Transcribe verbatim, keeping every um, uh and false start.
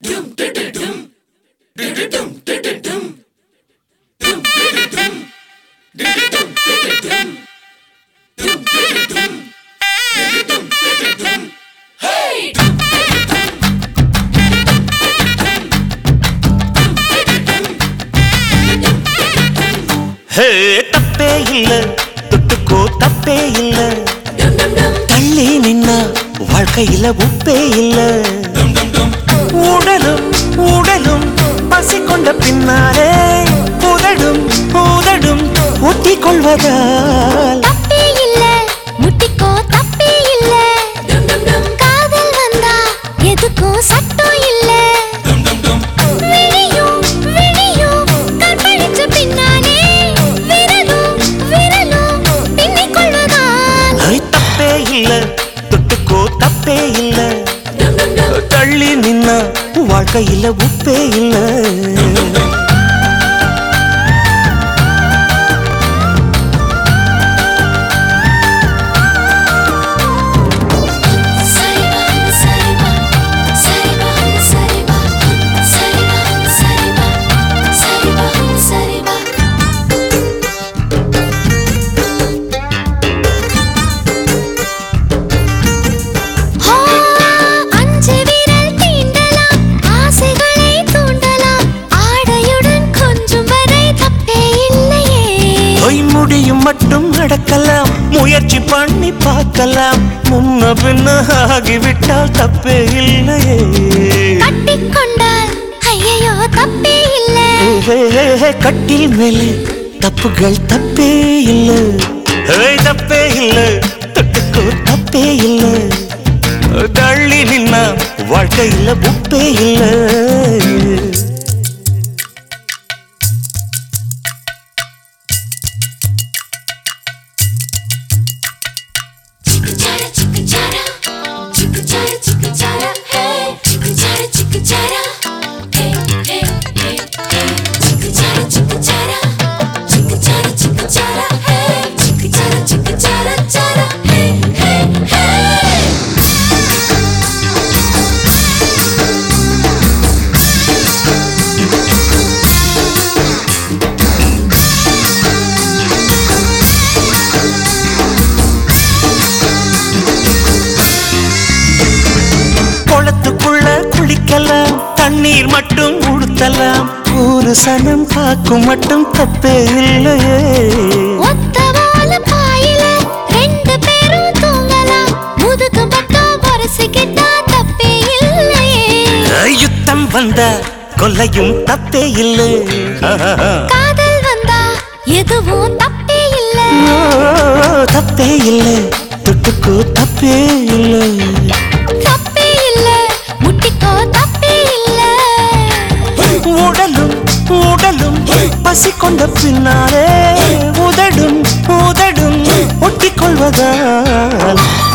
தப்பே இல்ல தொட்டுக்கோ தப்பே இல்ல தள்ளி நின்னா வாழ்க்கையில உப்பே இல்ல உடலும் உடலும் பசி கொண்ட பின்னாலே உதடும் உதடும் ஒட்டி கொள்வதால் தப்பே இல்ல முட்டிக்கோ தப்பே இல்ல காதல் வந்தா எதுக்கும் சட்டம் இல்ல விழியும் விழியும் கற்பழிச்ச பின்னாலே விரலும் விரலும் பின்னிக் கொள்வதால் தப்பே இல்ல தொட்டுக்கோ தப்பே இல்ல தள்ளி நின்னா வாழ்க்கையில உப்பே இல்ல முடியும் மட்டும் நடக்கலாம் முயற்சி பண்ணி பார்க்கலாம் முன்ன பின்ன ஆகிவிட்டால் தப்பே இல்லையே கட்டிக்கொண்டால் ஐயோ தப்பே இல்ல கட்டில் மேலே தப்புகள் தப்பே இல்ல தப்பே இல்ல தொட்டுக்கோ தப்பே இல்ல தள்ளி நின்னா வாழ்க்கையில உப்பே இல்ல குளத்துக்குள்ள குளிக்கலாம் தண்ணீர் மட்டும் உடுத்தலாம் ஒரு சனம் பார்க்கும் மட்டும் தப்பே இல்லையே ஒத்தவால பாயில ரெண்டு பேரும் தூங்கலாம் முதுகு பக்கம் வரசிக்கிட்டா தப்பே இல்லையே யுத்தம் வந்தா கொல்லையும் தப்பே இல்லை காதல் வந்தா எதுவும் தப்பே இல்ல தப்பே இல்லை தொட்டுக்கோ தப்பே இல்லை தப்பே இல்ல முட்டிக்கோ தப்பே இல்ல உடலும் உடலும் பசி கொண்ட பின்னாலே உதடும் உதடும் ஒட்டிக் கொள்வதால்